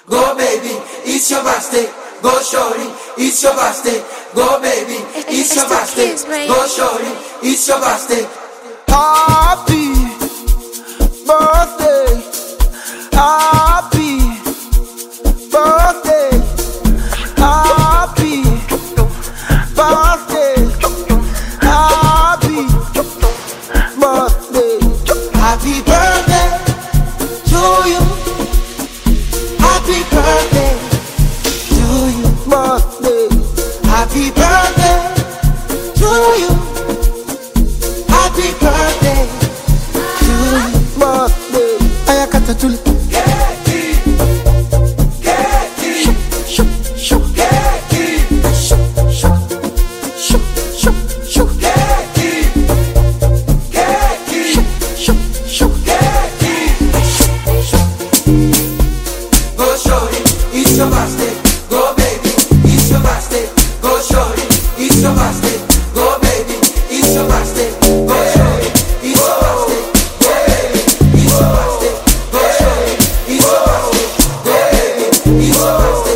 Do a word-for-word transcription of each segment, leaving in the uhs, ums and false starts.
Go baby, it's your birthday. Go shorty, it's your birthday. Go baby, it's your birthday. Go shorty, it's your birthday. Happy birthday, happy birthday, happy birthday, happy birthday, Happy birthday to you. Happy birthday to you. birthday, Happy birthday to you. Happy birthday to you. birthday. Ayakata tuli. Keki, keki, Shoo, shoo, keki, shoo, shoo, shoo, shoo, shoo, keki, keki, shoo, shoo. keki. Go shorty, it's your birthday. Go baby, it's your birthday. Go shorty, it's your birthday. Go baby, it's your birthday. Go shorty, it's your birthday. Go baby, it's your birthday. Go shorty, it's your birthday. Go baby, it's your birthday.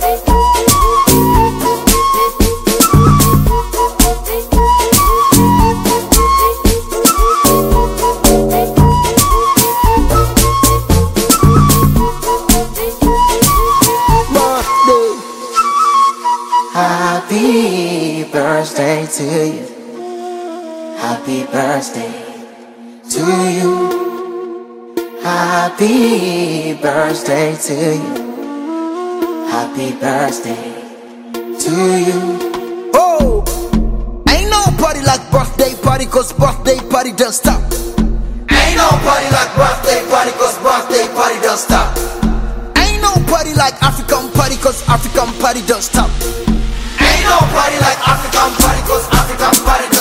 Birthday. Happy birthday to you. Happy birthday to you. Happy birthday to you. Happy birthday to you. Oh, ain't no party like birthday party, cause birthday party don't stop. Ain't no party like birthday party, cause birthday party don't stop. Ain't no party like African party, cause African party don't stop. Ain't no party like African party, cause African party